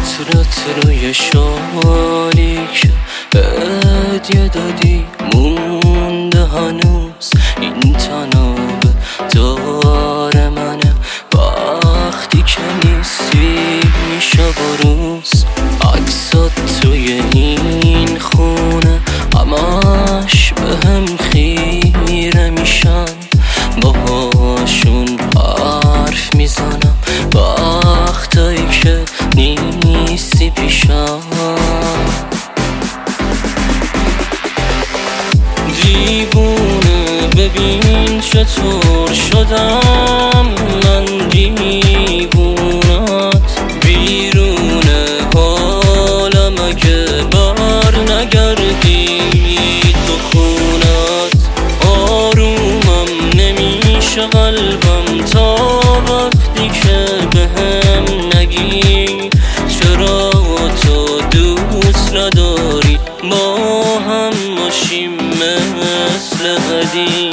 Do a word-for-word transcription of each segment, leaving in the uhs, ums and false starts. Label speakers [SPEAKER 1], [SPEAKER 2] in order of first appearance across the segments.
[SPEAKER 1] عطرت روی شالی که هدیه دادی مونده هنوز. این تناب دار منه وقتی که نیستی شب و روز. عکسات توی این خونه همش به هم خیره میشن، باهاشون حرف میزنم وقتایی که نیستی پیشم. دیوونه ببین چطور شدم من دیوونت، بیرونه حالم اگه بر نگردی تو خونت. آرومم نمیشه قلبم تا وقتی که بهم نگی چرا تو دوست نداری با هم باشیم مثل قدیم.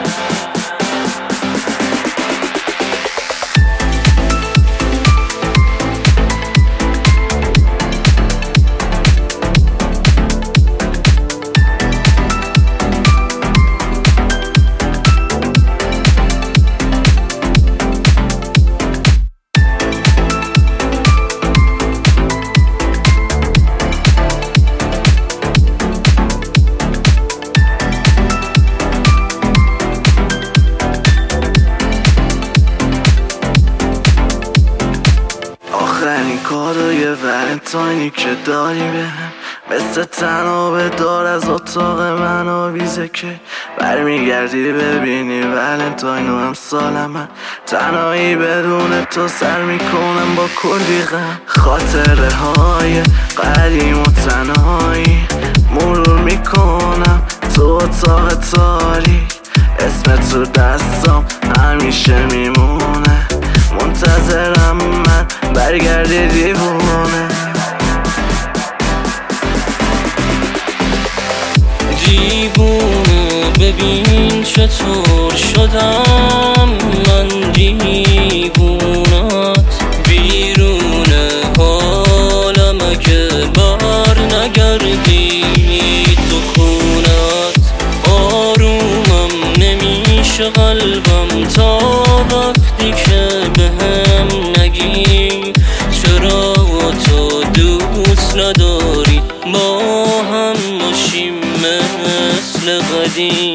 [SPEAKER 2] آخرین کادوی ولنتاینی که داری بهم، مثل تناب دار از اتاق من آویزه که برمیگردی ببینی ولنتاین و امسال من تنهایی بدون تو سر میکنم با کلی غم. خاطره های قدیم و تنهایی مرور میکنم تو اتاق تاریک، اسم تو دستام همیشه میمونه، منتظرم من برگردی دیوونه.
[SPEAKER 1] دیوونه ببین چطور شدم من دیوونت، بیرونه حالم اگه بر نگردی تو خونت. آرومم نمیشه قلبم تا وقتی که بهم نگی چرا تو دوست نداری با هم باشیم مثل قدیم.